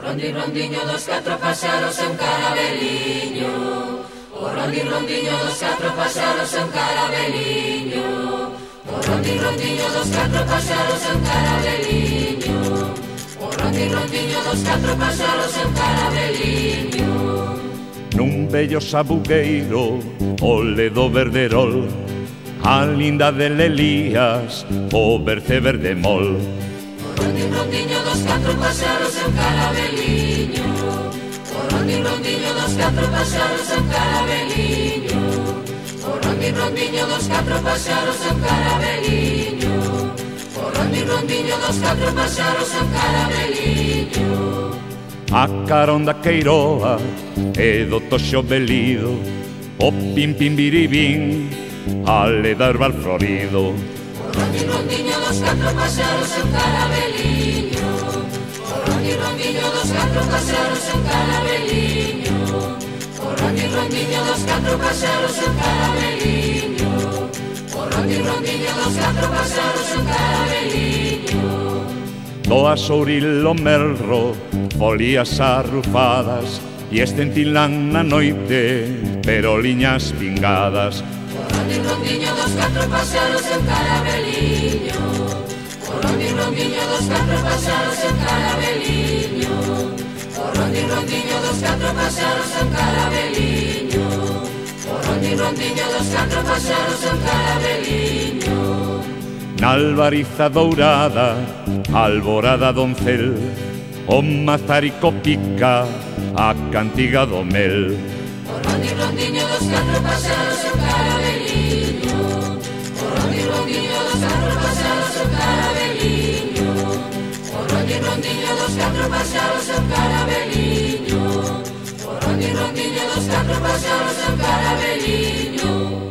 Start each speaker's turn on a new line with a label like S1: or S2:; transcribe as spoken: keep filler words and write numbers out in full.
S1: rondi rondiño dos catro paxaros e un carabeliño. O rondi rondiño dos catro paxaros e un carabeliño. O rondi rondiño dos catro paxaros e un carabeliño. O rondi rondiño dos catro paxaros e un carabeliño.
S2: Nun bello sabugueiro, ole do verderol, a linda de Lelías, o berce verde mol.
S1: O rondi rondiño dos catro paxaros e un carabeliño. O rondi rondiño dos catro paxaros e un carabeliño. O rondi rondiño dos catro paxaros e un carabeliño. O rondi rondiño dos catro paxaros e un carabeliño.
S2: A carón da queiroa e do toxo velido, o pim pim biribín, ale da herbal florido.
S1: O rondi rondiño dos catro paxaros e un carabeliño. O rondi rondiño dos catro paxaros e un carabeliño. O rondi rondiño dos catro paxaros e un carabeliño. O rondi rondiño dos catro paxaros e un carabeliño.
S2: Do asouril o merro, folías arrufadas, e estentilán na noite, pero liñas pingadas.
S1: O rondi rondiño dos catro paxaros e un carabeliño. O rondi rondiño dos catro paxaros e un carabeliño. O rondi rondiño dos catro paxaros e un carabeliño. O rondi rondiño dos catro paxaros e un carabeliño.
S2: Na albariza dourada, alborada doncel, o mazarico pica a cantiga do mel.
S1: O rondi rondiño dos catro paxaros e un carabeliño. O rondi rondiño dos catro paxaros e un carabeliño. O rondi rondiño dos catro paxaros e un carabeliño. O rondi rondiño dos catro paxaros e un carabeliño.